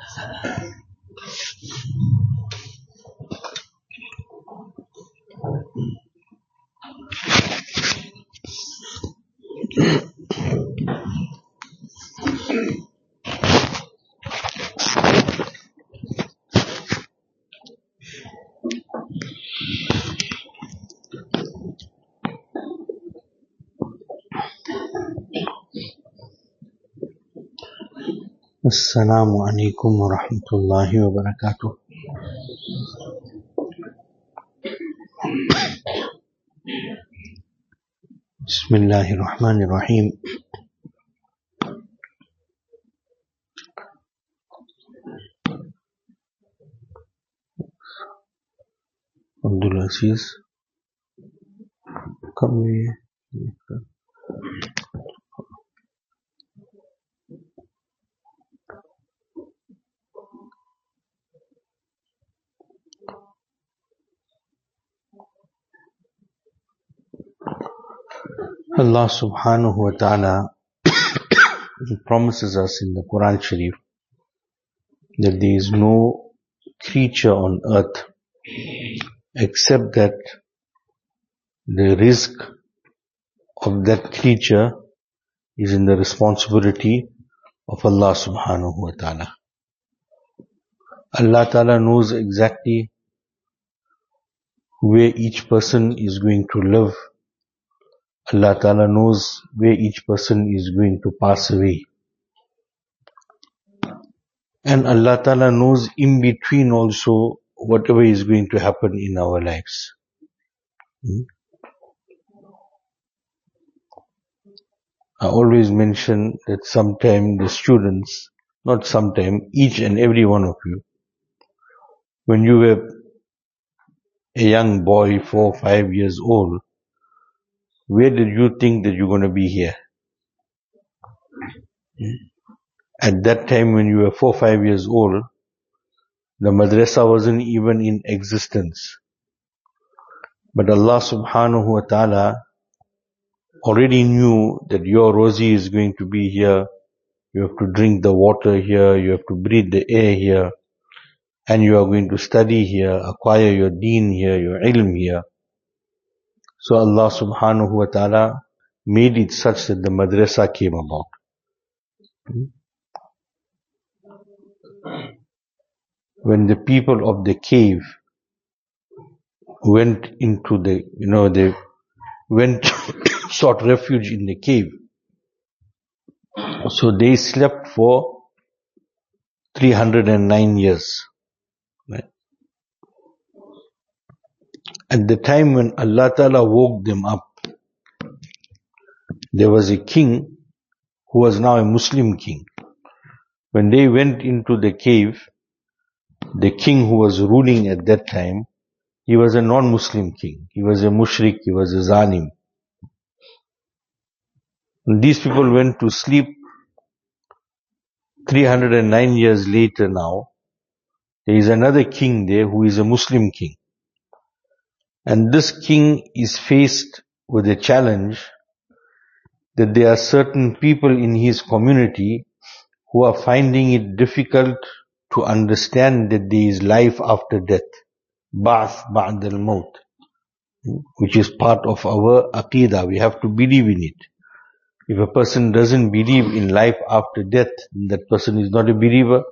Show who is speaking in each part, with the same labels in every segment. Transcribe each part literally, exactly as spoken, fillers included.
Speaker 1: Assalamu alaikum wa rahmatullahi wa barakatuh. Bismillahir Rahmanir Rahim. Abdul Aziz, come here. Allah subhanahu wa ta'ala promises us in the Quran Sharif that there is no creature on earth except that the rizq of that creature is in the responsibility of Allah subhanahu wa ta'ala. Allah ta'ala knows exactly where each person is going to live. Allah ta'ala knows where each person is going to pass away. And Allah ta'ala knows in between also whatever is going to happen in our lives. Hmm? I always mention that sometime the students, not sometime, each and every one of you, when you were a young boy, four, five years old, where did you think that you're going to be here? At that time when you were four, five years old, the madrasa wasn't even in existence. But Allah subhanahu wa ta'ala already knew that your Rozi is going to be here. You have to drink the water here. You have to breathe the air here. And you are going to study here, acquire your deen here, your ilm here. So Allah subhanahu wa ta'ala made it such that the madrasa came about. When the people of the cave went into the, you know, they went, sought refuge in the cave. So they slept for three hundred nine years. Right? At the time when Allah Ta'ala woke them up, there was a king who was now a Muslim king. When they went into the cave, the king who was ruling at that time, he was a non-Muslim king. He was a mushrik, he was a zalim. And these people went to sleep. three hundred nine years later now, there is another king there who is a Muslim king. And this king is faced with a challenge that there are certain people in his community who are finding it difficult to understand that there is life after death. Ba'ath ba'd al-maut, which is part of our aqidah. We have to believe in it. If a person doesn't believe in life after death, then that person is not a believer.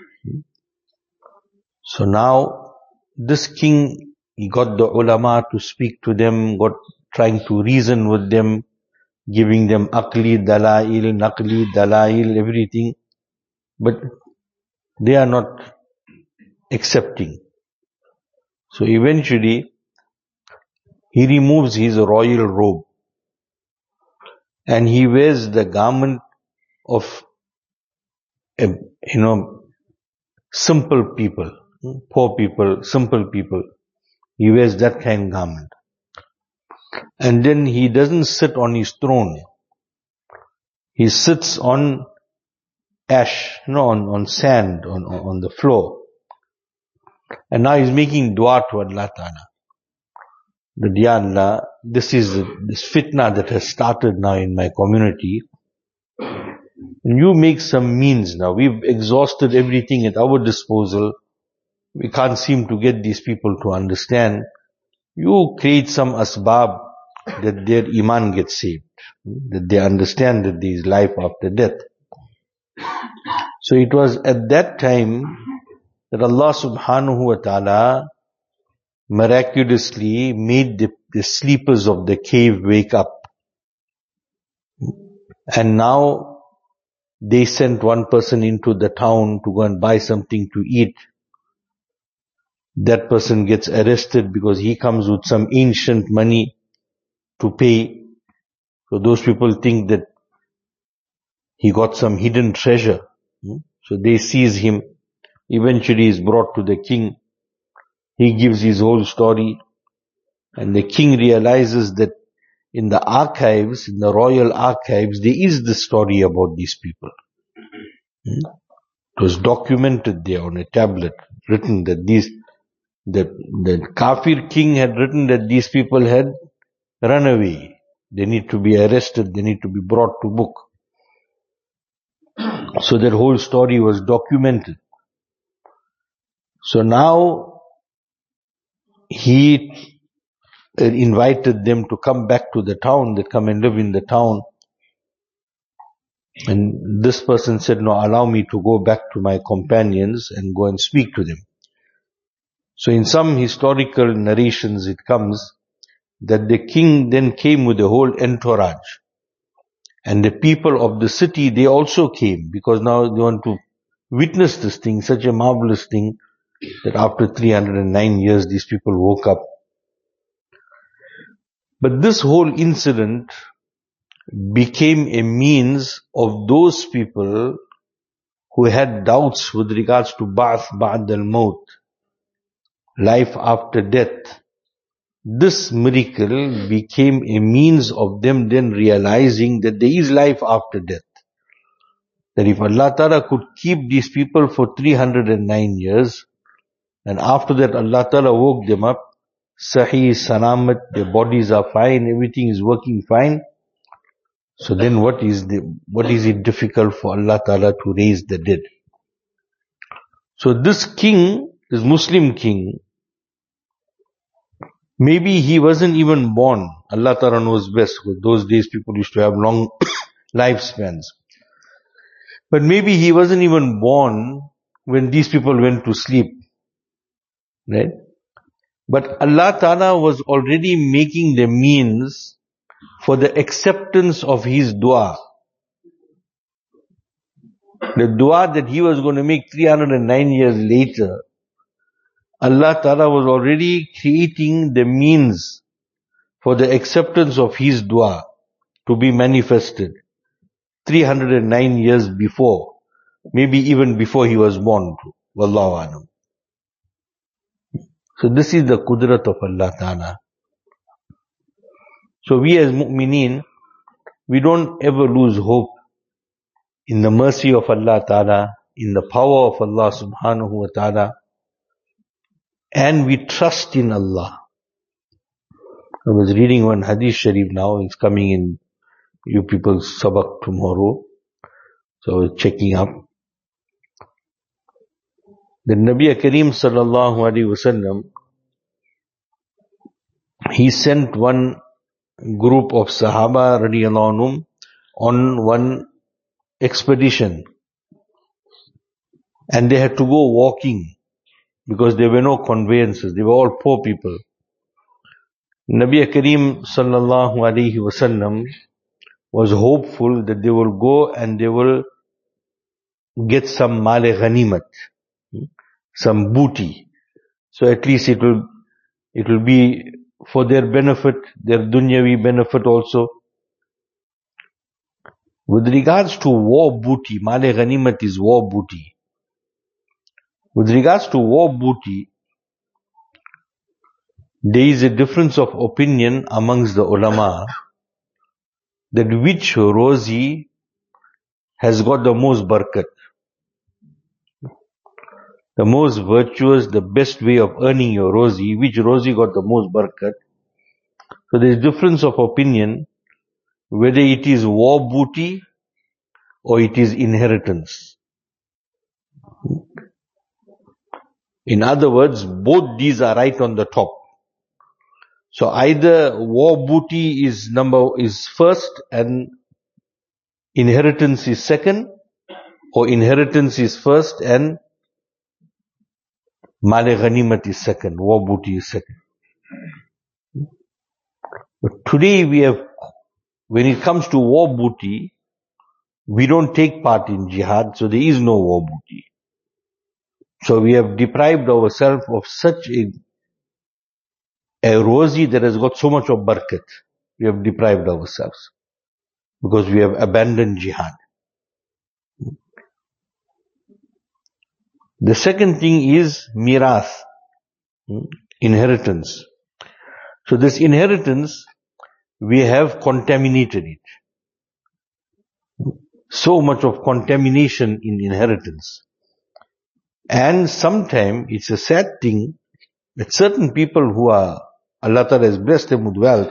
Speaker 1: So now, this king, he got the ulama to speak to them, got trying to reason with them, giving them aqli, dalail, naqli, dalail, everything. But they are not accepting. So eventually, he removes his royal robe and he wears the garment of, you know, simple people, poor people, simple people. He wears that kind of garment. And then he doesn't sit on his throne. He sits on ash, you know, on, on sand, on, on the floor. And now he's making dua to Allah Ta'ala. That, Ya Allah, this is this fitna that has started now in my community. And you make some means now. We've exhausted everything at our disposal. We can't seem to get these people to understand. You create some asbab that their iman gets saved, that they understand that there is life after death. So it was at that time that Allah subhanahu wa ta'ala miraculously made the, the sleepers of the cave wake up. And now they sent one person into the town to go and buy something to eat. That person gets arrested because he comes with some ancient money to pay. So those people think that he got some hidden treasure. So they seize him. Eventually he is brought to the king. He gives his whole story. And the king realizes that in the archives, in the royal archives, there is the story about these people. It was documented there on a tablet, written that these, that the Kafir king had written that these people had run away. They need to be arrested, they need to be brought to book. So that whole story was documented. So now he invited them to come back to the town, they come and live in the town. And this person said, no, allow me to go back to my companions and go and speak to them. So in some historical narrations it comes that the king then came with the whole entourage. And the people of the city, they also came because now they want to witness this thing, such a marvelous thing that after three hundred nine years these people woke up. But this whole incident became a means of those people who had doubts with regards to Ba'ath Ba'd al-Maut, life after death. This miracle became a means of them then realizing that there is life after death. That if Allah Ta'ala could keep these people for three hundred nine years, and after that Allah Ta'ala woke them up, Sahih, Salamat, their bodies are fine, everything is working fine. So then what is the, what is it difficult for Allah Ta'ala to raise the dead? So this king, this Muslim king, maybe he wasn't even born. Allah Ta'ala knows best, because those days people used to have long lifespans. But maybe he wasn't even born when these people went to sleep. Right? But Allah Ta'ala was already making the means for the acceptance of his dua. The dua that he was going to make three hundred nine years later, Allah Ta'ala was already creating the means for the acceptance of his dua to be manifested three hundred nine years before, maybe even before he was born. Wallahu alam. So this is the qudrat of Allah Ta'ala. So we as mu'mineen, we don't ever lose hope in the mercy of Allah Ta'ala, in the power of Allah Subhanahu wa Ta'ala, and we trust in Allah. I was reading one hadith sharif now, it's coming in you people's sabak tomorrow, so I was checking up. The Nabi Kareem sallallahu alaihi wasallam, he sent one group of Sahaba radiyallahu anhum on one expedition, and they had to go walking because there were no conveyances, they were all poor people. Nabi Kareem sallallahu alaihi wasallam was hopeful that they will go and they will get some male ghanimat, some booty. So at least it will, it will be for their benefit, their dunyavi benefit also. With regards to war booty, male ghanimat is war booty. With regards to war booty, there is a difference of opinion amongst the ulama that which rozi has got the most barakat, the most virtuous, the best way of earning your rozi, which rozi got the most barakat. So there is difference of opinion whether it is war booty or it is inheritance. In other words, both these are right on the top. So either war booty is number is first and inheritance is second, or inheritance is first and male ghanimat is second, war booty is second. But today we have, when it comes to war booty, we don't take part in jihad, so there is no war booty. So we have deprived ourselves of such a, a rosy that has got so much of barakat. We have deprived ourselves because we have abandoned jihad. The second thing is mirath, inheritance. So this inheritance, we have contaminated it. So much of contamination in inheritance. And sometimes it's a sad thing that certain people who are, Allah Ta'ala has blessed them with wealth,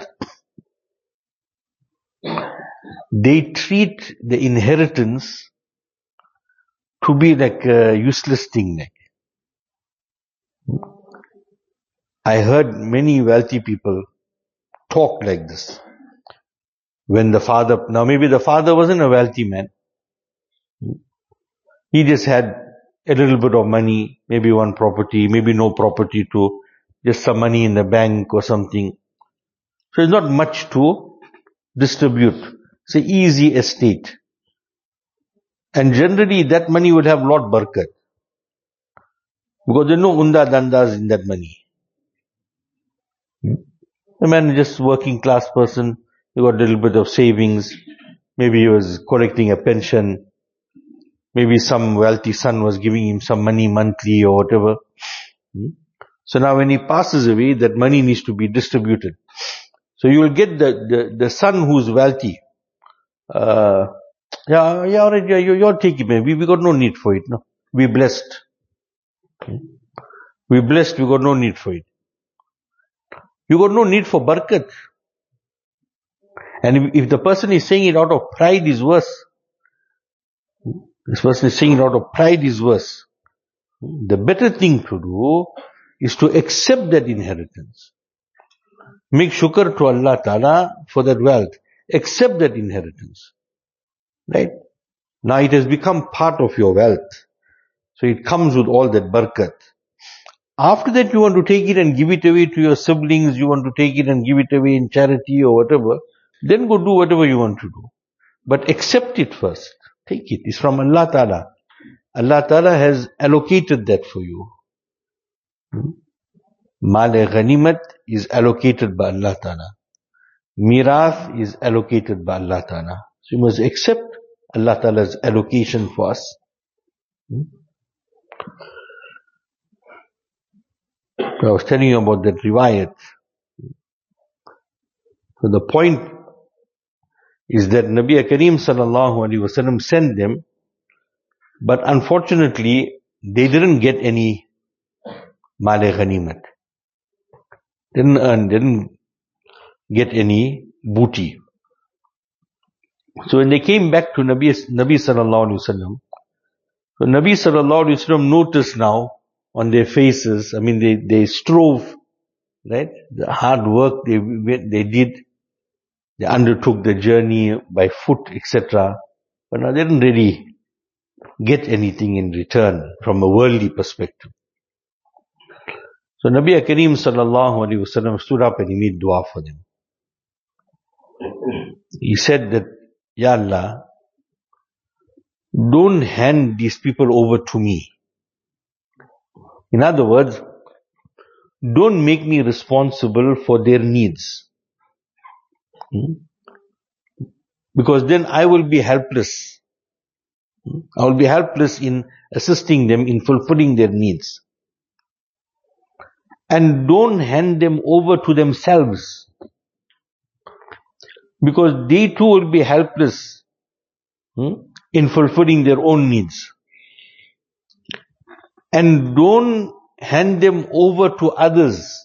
Speaker 1: they treat the inheritance to be like a useless thing. Like, I heard many wealthy people talk like this. When the father, now maybe the father wasn't a wealthy man. He just had a little bit of money, maybe one property, maybe no property too, just some money in the bank or something. So it's not much to distribute. It's an easy estate. And generally that money would have lot barakat. Because there are no unda dandas in that money. The man is just working class person, he got a little bit of savings, maybe he was collecting a pension, maybe some wealthy son was giving him some money monthly or whatever. So now when he passes away, that money needs to be distributed. So you will get the, the, the son who's wealthy. Uh, yeah, yeah, all right, yeah, you, you're taking it. We, we got no need for it. No, we're blessed. We're blessed, we got no need for it. You got no need for barakat. And if, if the person is saying it out of pride, is worse. This person is saying it out of pride, is worse. The better thing to do is to accept that inheritance. Make shukr to Allah Ta'ala for that wealth. Accept that inheritance. Right? Now it has become part of your wealth. So it comes with all that barakat. After that you want to take it and give it away to your siblings, you want to take it and give it away in charity or whatever, then go do whatever you want to do. But accept it first. Take it. It's from Allah Ta'ala. Allah Ta'ala has allocated that for you. Male ghanimat is allocated by Allah Ta'ala. Mirath is allocated by Allah Ta'ala. So you must accept Allah Ta'ala's allocation for us. I was telling you about that riwayat. So the point is that Nabi Kareem sallallahu alaihi wasallam sent them, but unfortunately they didn't get any male ghanimat. Didn't earn, didn't get any booty. So when they came back to Nabi, Nabi sallallahu alaihi wasallam, so Nabi sallallahu alaihi wasallam noticed now on their faces, I mean they, they strove, right? The hard work they, they did, they undertook the journey by foot, et cetera. But now they didn't really get anything in return from a worldly perspective. So Nabi Kareem sallallahu alaihi wasallam stood up and he made dua for them. He said that, Ya Allah, don't hand these people over to me. In other words, don't make me responsible for their needs. Because then I will be helpless. I will be helpless in assisting them in fulfilling their needs. And don't hand them over to themselves. Because they too will be helpless in fulfilling their own needs. And don't hand them over to others.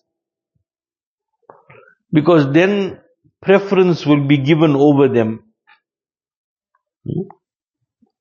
Speaker 1: Because then preference will be given over them.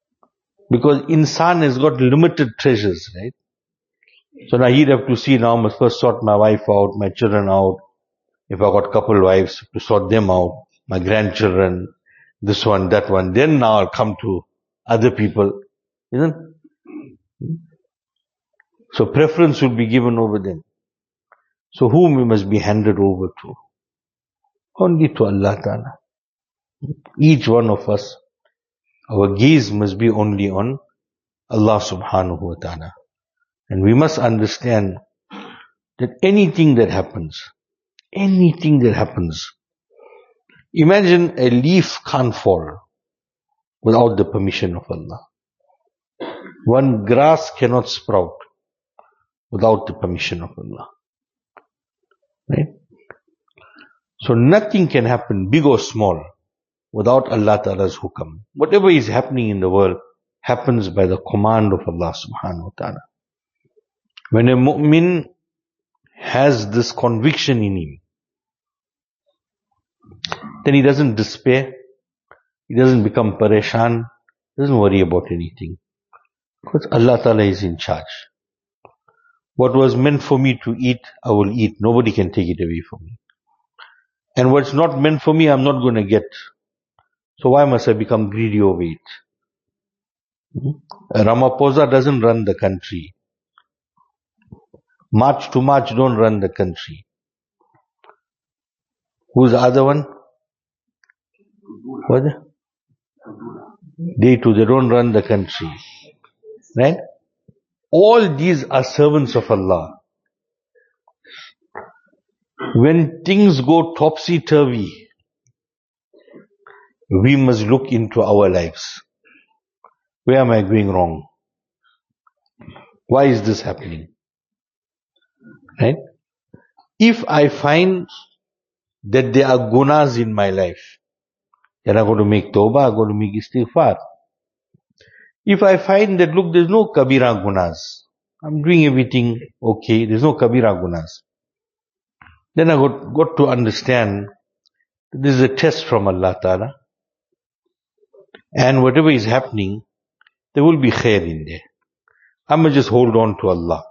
Speaker 1: Because insan has got limited treasures, right? So now he'd have to see, now I must first sort my wife out, my children out. If I got couple wives, to sort them out, my grandchildren, this one, that one. Then now I'll come to other people. Isn't it? So preference will be given over them. So whom we must be handed over to? Only to Allah Ta'ala. Each one of us, our gaze must be only on Allah Subhanahu Wa Ta'ala. And we must understand that anything that happens, anything that happens, imagine a leaf can't fall without the permission of Allah. One grass cannot sprout without the permission of Allah. Right? So nothing can happen, big or small, without Allah Ta'ala's hukam. Whatever is happening in the world happens by the command of Allah Subhanahu Wa Ta'ala. When a mu'min has this conviction in him, then he doesn't despair, he doesn't become pareshan, doesn't worry about anything. Because Allah Ta'ala is in charge. What was meant for me to eat, I will eat. Nobody can take it away from me. And what's not meant for me, I'm not going to get. So why must I become greedy over it? Ramaphosa doesn't run the country. March to March don't run the country. Who's the other one? What? They too, they don't run the country. Right? All these are servants of Allah. When things go topsy-turvy, we must look into our lives. Where am I going wrong? Why is this happening? Right? If I find that there are gunas in my life, then I'm going to make tawbah, I'm going to make istighfar. If I find that, look, there's no kabira gunas, I'm doing everything okay, there's no kabira gunas, then I got, got to understand that this is a test from Allah Ta'ala. And whatever is happening, there will be khair in there. I'm going to just hold on to Allah.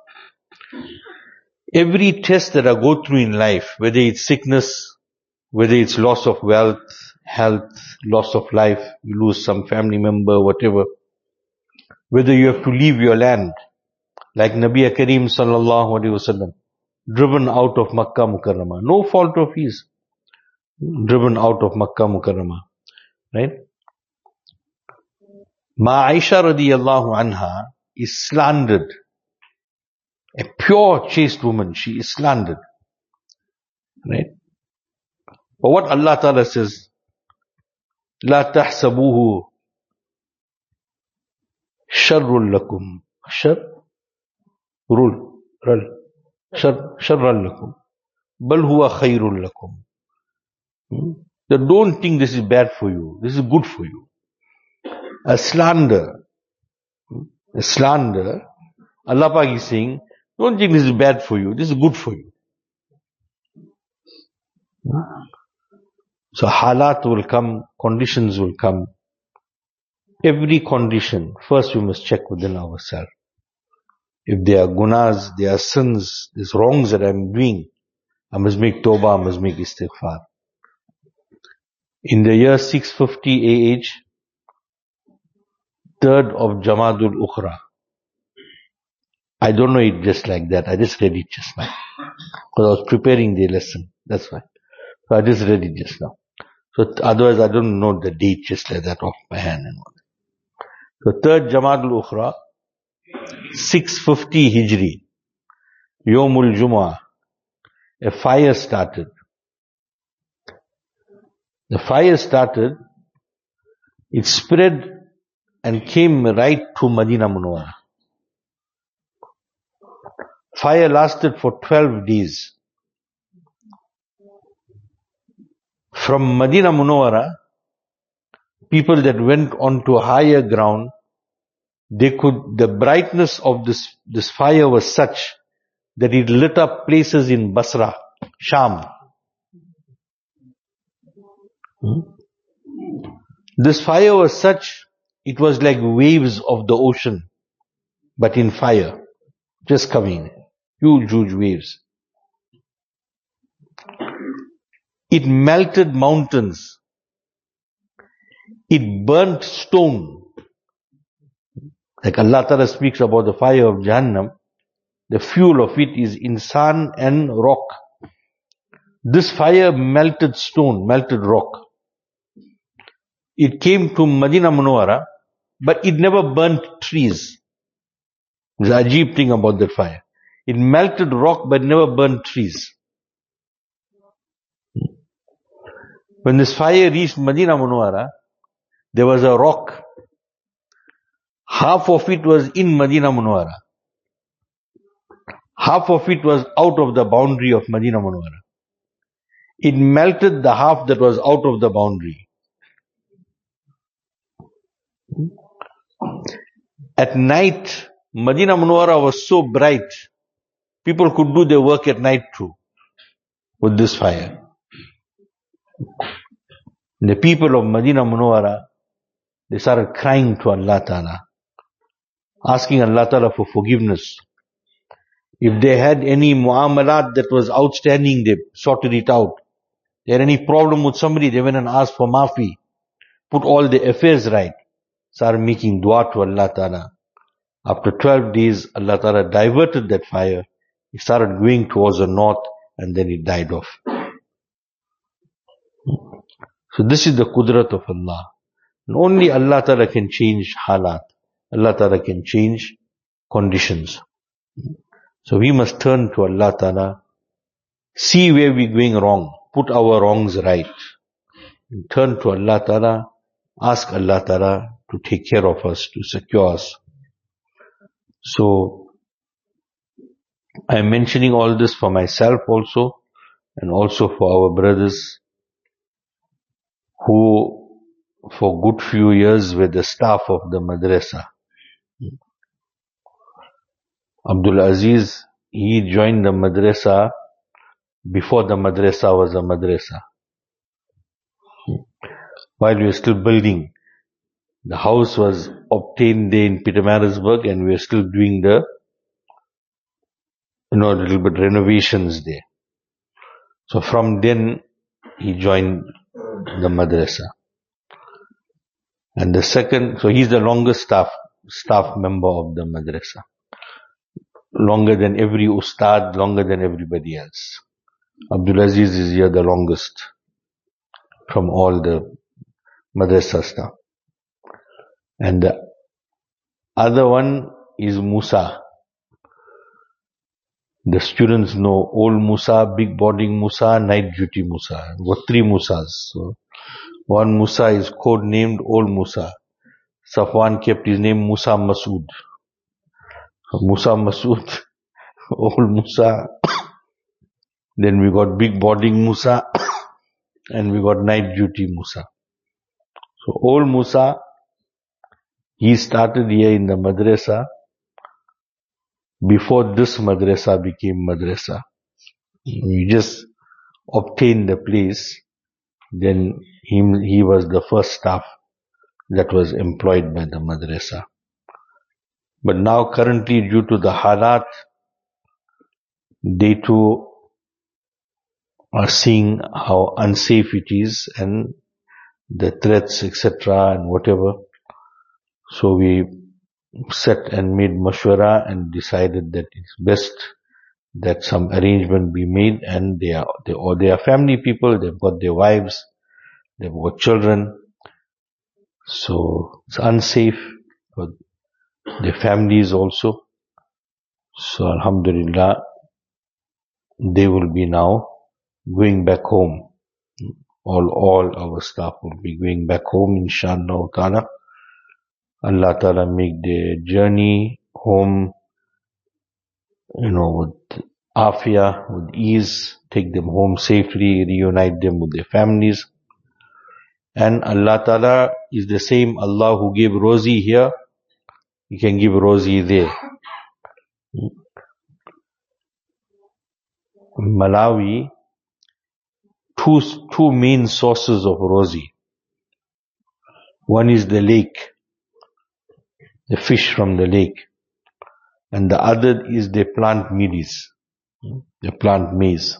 Speaker 1: Every test that I go through in life, whether it's sickness, whether it's loss of wealth, health, loss of life, you lose some family member, whatever, whether you have to leave your land, like Nabi Kareem Sallallahu Alaihi Wasallam, driven out of Makkah Mukarramah, no fault of his, driven out of Makkah Mukarramah, right? Ma Aisha radiyallahu anha is slandered. A pure, chaste woman, she is slandered. Right? But what Allah Ta'ala says, لا تحسبوه شر لكم شر رول رل شر شر لكم بل هو خير لكم. That don't think this is bad for you, this is good for you. A slander, a slander, Allah Pak is saying, don't think this is bad for you, this is good for you. So halat will come, conditions will come. Every condition, first we must check within ourselves. If there are gunas, there are sins, there's wrongs that I'm doing, I must make tawbah, I must make istighfar. In the year six fifty A H, third of Jamadul Ukhra, I don't know it just like that, I just read it just now. Because I was preparing the lesson, that's why. So I just read it just now. So otherwise I don't know the date just like that off my hand and all. So third Jamadul Ukhra, six fifty Hijri, Yomul Jumu'ah, a fire started. The fire started, it spread and came right to Madinah Munawwarah. Fire lasted for twelve days. From Madinah Munawwarah, people that went onto higher ground, they could, the brightness of this, this fire was such that it lit up places in Basra, Sham. Hmm? This fire was such, it was like waves of the ocean, but in fire, just coming, huge, huge waves. It melted mountains. It burnt stone. Like Allah Ta'ala speaks about the fire of Jahannam, the fuel of it is insan and rock. This fire melted stone, melted rock. It came to Madinah Munawwara, but it never burnt trees. The ajib thing about that fire. It melted rock but never burnt trees. When this fire reached Madinah Munawwara, there was a rock. Half of it was in Madinah Munawwara. Half of it was out of the boundary of Madinah Munawwara. It melted the half that was out of the boundary. At night, Madinah Munawwara was so bright, people could do their work at night too, with this fire. The people of Madinah Munawwara, they started crying to Allah Ta'ala, asking Allah Ta'ala for forgiveness. If they had any mu'amalat that was outstanding, they sorted it out. They had any problem with somebody, they went and asked for maafi, put all the affairs right, started making dua to Allah Ta'ala. After twelve days, Allah Ta'ala diverted that fire. It started going towards the north and then it died off. So this is the qudrat of Allah. And only Allah Ta'ala can change halat. Allah Ta'ala can change conditions. So we must turn to Allah Ta'ala, see where we're going wrong, put our wrongs right. And turn to Allah Ta'ala, ask Allah Ta'ala to take care of us, to secure us. So, I'm mentioning all this for myself also, and also for our brothers who for good few years were the staff of the madrasa. Abdul Aziz, he joined the madrasa before the madrasa was a madrasa. While we were still building, the house was obtained there in Pietermaritzburg and we were still doing the, you know, a little bit renovations there. So from then, he joined the madrasa. And the second, so he's the longest staff, staff member of the madrasa. Longer than every ustad, longer than everybody else. Abdul Aziz is here the longest from all the madrasa staff. And the other one is Musa. The students know old Musa, big boarding Musa, night duty Musa. We've got three Musas. So one Musa is code named Old Musa. Safwan kept his name Musa Masood. So Musa Masood, Old Musa. Then we got big boarding Musa and we got night duty Musa. So Old Musa, he started here in the madrasa before this madrasa became madrasa. We just obtained the place. Then he, he was the first staff that was employed by the madrasa. But now currently due to the halat, they too are seeing how unsafe it is and the threats, et cetera and whatever. So we sat and made mashwara and decided that it's best that some arrangement be made, and they are, they, or they are family people, they've got their wives, they've got children. So it's unsafe for their families also. So alhamdulillah, they will be now going back home. All, all our staff will be going back home, inshallah ta'ala. Allah Ta'ala make their journey home, you know, with afia, with ease, take them home safely, reunite them with their families. And Allah Ta'ala is the same Allah who gave Rozi here, He can give Rozi there. Malawi, two, two main sources of Rozi. One is the lake. the fish from the lake. And the other is they plant midis. They plant maize.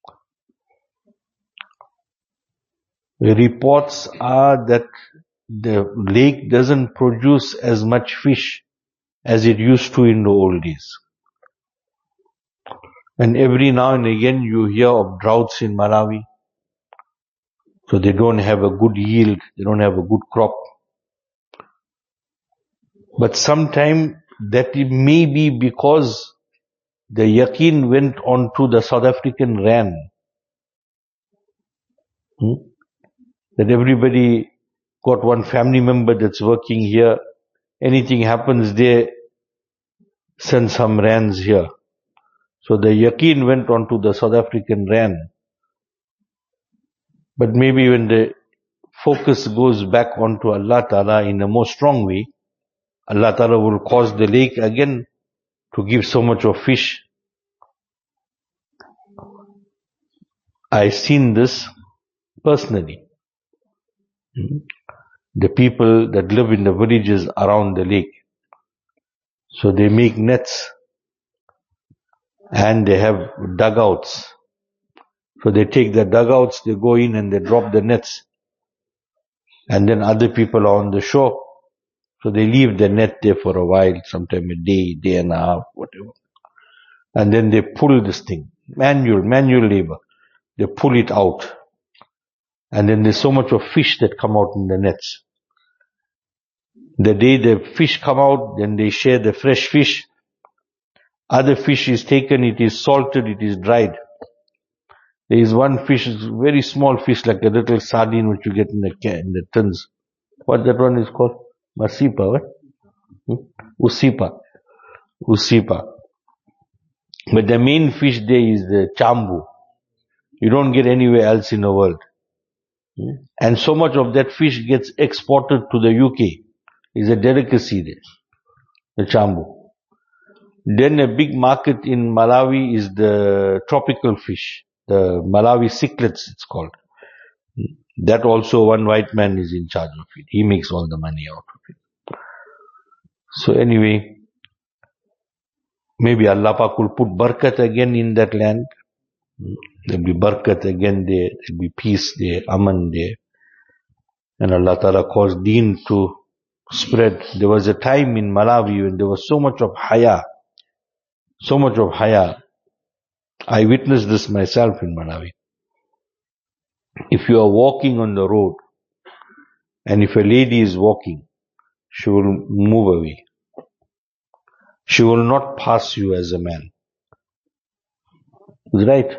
Speaker 1: The reports are that the lake doesn't produce as much fish as it used to in the old days. And every now and again you hear of droughts in Malawi. So they don't have a good yield, they don't have a good crop. But sometimes that it may be because the yaqeen went on to the South African rand. Hmm? That everybody got one family member that's working here. Anything happens there, send some rands here. So the yaqeen went on to the South African rand. But maybe when the focus goes back onto Allah Ta'ala in a more strong way, Allah Ta'ala will cause the lake again to give so much of fish. I've seen this personally. The people that live in the villages around the lake. So they make nets and they have dugouts. So they take the dugouts, they go in and they drop the nets. And then other people are on the shore. So they leave the net there for a while, sometime a day, day and a half, whatever. And then they pull this thing. Manual, manual labor. They pull it out. And then there's so much of fish that come out in the nets. The day the fish come out, then they share the fresh fish. Other fish is taken, it is salted, it is dried. There is one fish, very small fish, like a little sardine which you get in the can, in the tins. What that one is called? Masipa, what? Hmm? Usipa. Usipa. But the main fish there is the chambu. You don't get anywhere else in the world. Hmm? And so much of that fish gets exported to the U K. It's a delicacy there, the chambu. Then a big market in Malawi is the tropical fish, the Malawi cichlids it's called. That also one white man is in charge of it. He makes all the money out of it. So anyway, maybe Allah Pak will put barakat again in that land. There'll be barakat again there, there'll be peace there, aman there. And Allah Ta'ala caused deen to spread. There was a time in Malawi when there was so much of haya, so much of haya. I witnessed this myself in Malawi. If you are walking on the road, and if a lady is walking, she will move away. She will not pass you as a man. Right?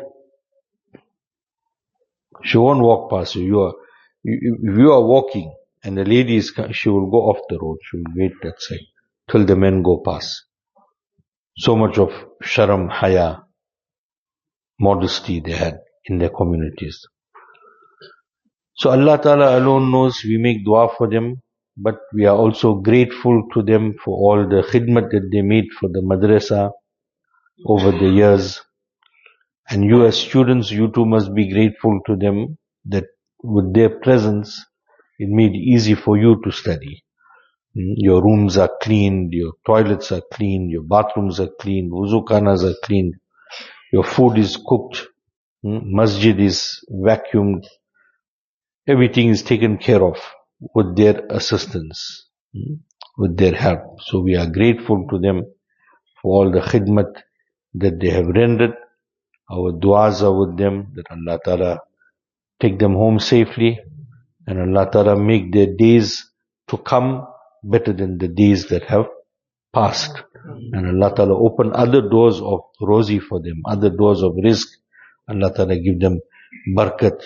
Speaker 1: She won't walk past you. You are, you, if you are walking, and the lady is, she will go off the road. She will wait that side till the men go past. So much of sharam, haya, modesty they had in their communities. So Allah Ta'ala alone knows. We make dua for them, but we are also grateful to them for all the khidmat that they made for the madrasa over the years. And you as students, you too must be grateful to them that with their presence, it made it easy for you to study. Your rooms are cleaned, your toilets are cleaned, your bathrooms are cleaned, wuzu khanas are cleaned, your food is cooked, masjid is vacuumed. Everything is taken care of with their assistance, with their help. So we are grateful to them for all the khidmat that they have rendered. Our du'as are with them, that Allah Ta'ala take them home safely, and Allah Ta'ala make their days to come better than the days that have passed. And Allah Ta'ala open other doors of rozi for them, other doors of rizq. Allah Ta'ala give them barakat.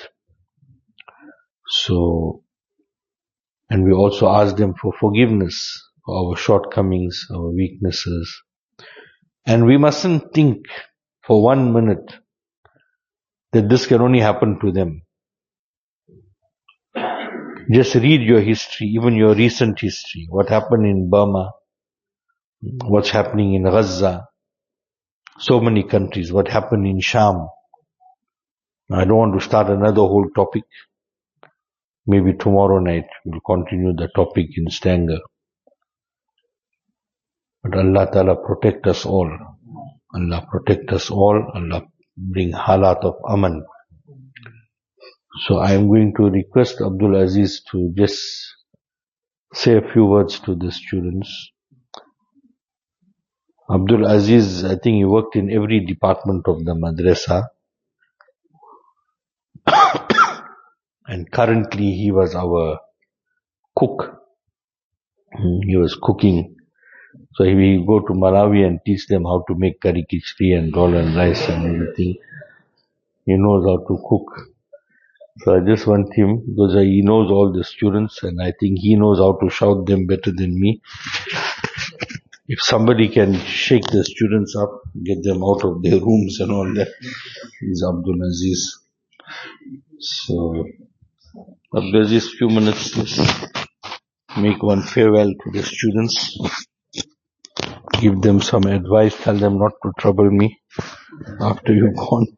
Speaker 1: So, and we also ask them for forgiveness for our shortcomings, our weaknesses. And we mustn't think for one minute that this can only happen to them. Just read your history, even your recent history. What happened in Burma, what's happening in Gaza, so many countries, what happened in Sham. I don't want to start another whole topic. Maybe tomorrow night we'll continue the topic in Stanger. But Allah Ta'ala protect us all. Allah protect us all. Allah bring halat of aman. So I am going to request Abdul Aziz to just say a few words to the students. Abdul Aziz, I think he worked in every department of the madrasa. And currently he was our cook. He was cooking. So he will go to Malawi and teach them how to make curry khichdi and dal and rice and everything. He knows how to cook. So I just want him, because he knows all the students and I think he knows how to shout them better than me. If somebody can shake the students up, get them out of their rooms and all that, is Abdul Aziz. So, Abdul Aziz, few minutes, please. Make one farewell to the students. Give them some advice. Tell them not to trouble me after you've gone.